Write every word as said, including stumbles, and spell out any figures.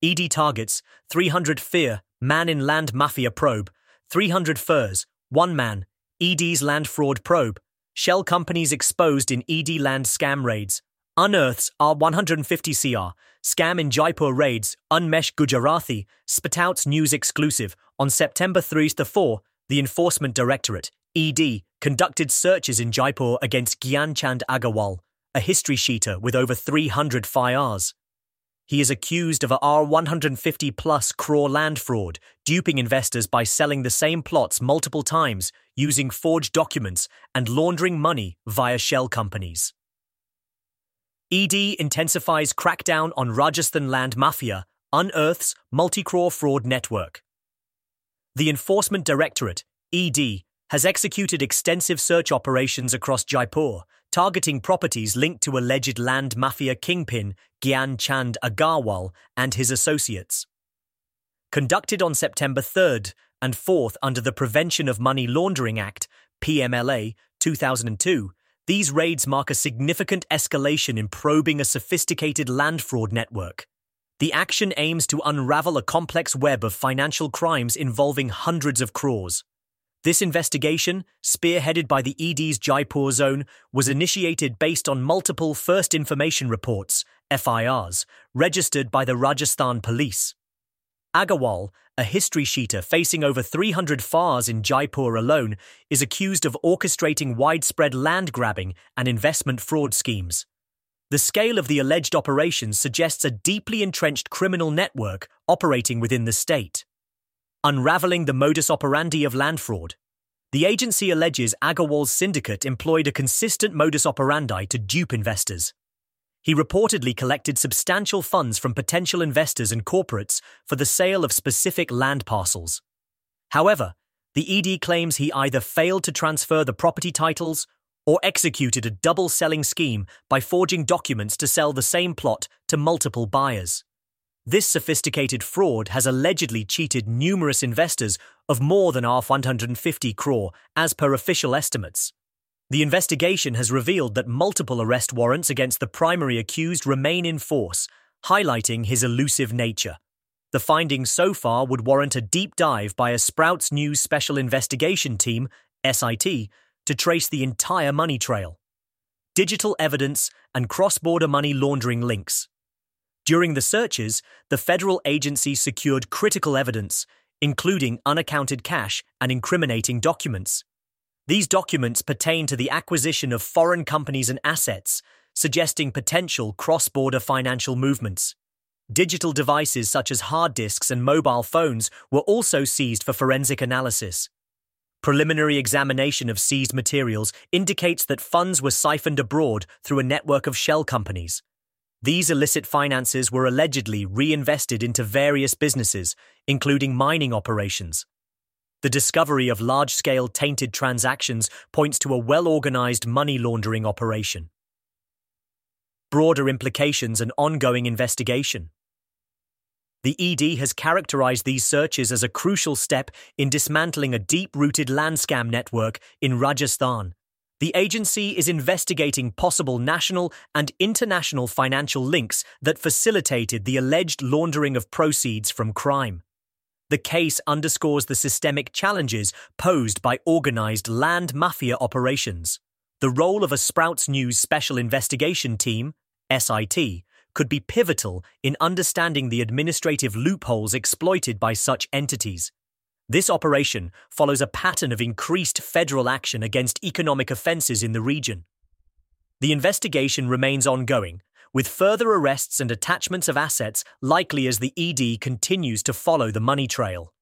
E D targets three hundred F I R, man in land mafia probe, three hundred F I Rs, one man, E D's land fraud probe, shell companies exposed in E D land scam raids, unearths R one hundred fifty crore, scam in Jaipur raids, Unmesh Gujarati, Spitouts News exclusive. On September thirtieth to fourth, the Enforcement Directorate, E D, conducted searches in Jaipur against Gyan Chand Agarwal, a history sheeter with over three hundred F I Rs. He is accused of a R one hundred fifty plus crore land fraud, duping investors by selling the same plots multiple times, using forged documents, and laundering money via shell companies. E D intensifies crackdown on Rajasthan land mafia, unearths multi-crore fraud network. The Enforcement Directorate, E D, has executed extensive search operations across Jaipur, targeting properties linked to alleged land mafia kingpin Gyan Chand Agarwal and his associates. Conducted on September third and fourth under the Prevention of Money Laundering Act, P M L A, two thousand two, these raids mark a significant escalation in probing a sophisticated land fraud network. The action aims to unravel a complex web of financial crimes involving hundreds of crores. This investigation, spearheaded by the E D's Jaipur zone, was initiated based on multiple First Information Reports, F I Rs, registered by the Rajasthan Police. Agarwal, a history sheeter facing over three hundred F I Rs in Jaipur alone, is accused of orchestrating widespread land grabbing and investment fraud schemes. The scale of the alleged operations suggests a deeply entrenched criminal network operating within the state. Unraveling the modus operandi of land fraud. The agency alleges Agarwal's syndicate employed a consistent modus operandi to dupe investors. He reportedly collected substantial funds from potential investors and corporates for the sale of specific land parcels. However, the E D claims he either failed to transfer the property titles or executed a double-selling scheme by forging documents to sell the same plot to multiple buyers. This sophisticated fraud has allegedly cheated numerous investors of more than R one hundred fifty crore, as per official estimates. The investigation has revealed that multiple arrest warrants against the primary accused remain in force, highlighting his elusive nature. The findings so far would warrant a deep dive by a Sprouts News Special Investigation Team, S I T, to trace the entire money trail. Digital evidence and cross-border money laundering links. During the searches, the federal agency secured critical evidence, including unaccounted cash and incriminating documents. These documents pertain to the acquisition of foreign companies and assets, suggesting potential cross-border financial movements. Digital devices such as hard disks and mobile phones were also seized for forensic analysis. Preliminary examination of seized materials indicates that funds were siphoned abroad through a network of shell companies. These illicit finances were allegedly reinvested into various businesses, including mining operations. The discovery of large-scale tainted transactions points to a well-organized money laundering operation. Broader implications and ongoing investigation. The E D has characterized these searches as a crucial step in dismantling a deep-rooted land scam network in Rajasthan. The agency is investigating possible national and international financial links that facilitated the alleged laundering of proceeds from crime. The case underscores the systemic challenges posed by organized land mafia operations. The role of a Sprouts News Special Investigation Team, S I T, could be pivotal in understanding the administrative loopholes exploited by such entities. This operation follows a pattern of increased federal action against economic offenses in the region. The investigation remains ongoing, with further arrests and attachments of assets likely as the E D continues to follow the money trail.